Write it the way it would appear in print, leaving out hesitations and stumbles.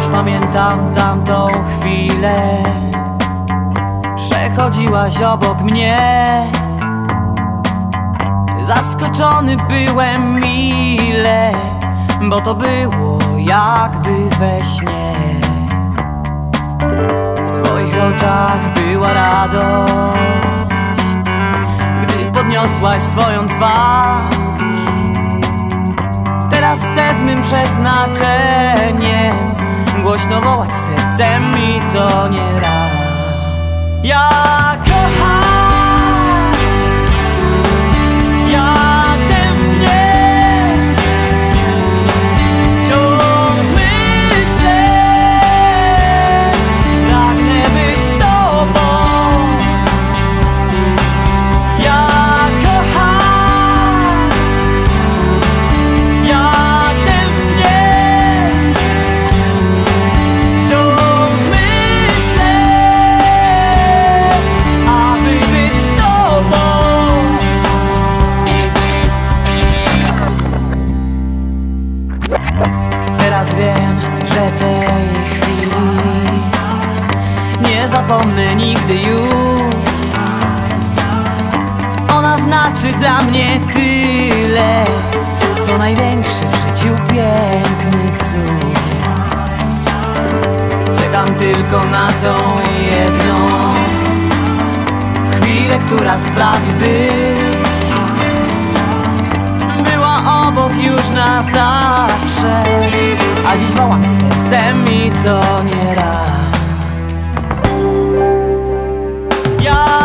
pamiętam tamtą chwilę. Przechodziłaś obok mnie. Zaskoczony byłem mile, bo to było jakby we śnie. W twoich oczach była radość, gdy podniosłaś swoją twarz. Teraz chcę z mym przeznaczeniem głośno wołać sercem i to nie raz. Ja kocham, ja tęsknię, wciąż myślę, pragnę być z tobą. Ja kocham, ja tęsknię, wciąż myślę, aby być z tobą. Teraz wiem, że tej chwili nie zapomnę nigdy już. Ona znaczy dla mnie tyle, co największy w życiu piękny cud. Czekam tylko na tą jedną chwilę, która sprawi, byś była obok już na zawsze. A dziś wołam sercem i to nie raz. Ja